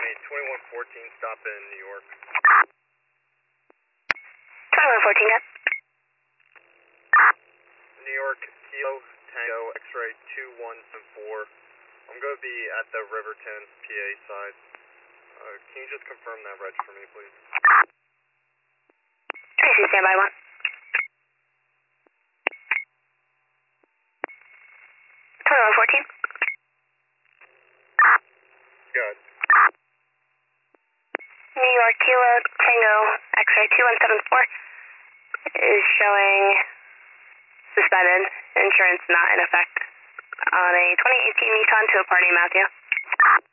2114, stop in New York. 2114, got. New York, Kilo, Tango, X-ray 2174. I'm going to be at the Riverton, PA side. Can you just confirm that reg for me, please? Tracy, standby 1. 2114. Good. New York, Kilo, Tango, X-ray 2174 is showing suspended. Insurance not in effect on a 2018 Nissan to a party, Matthew.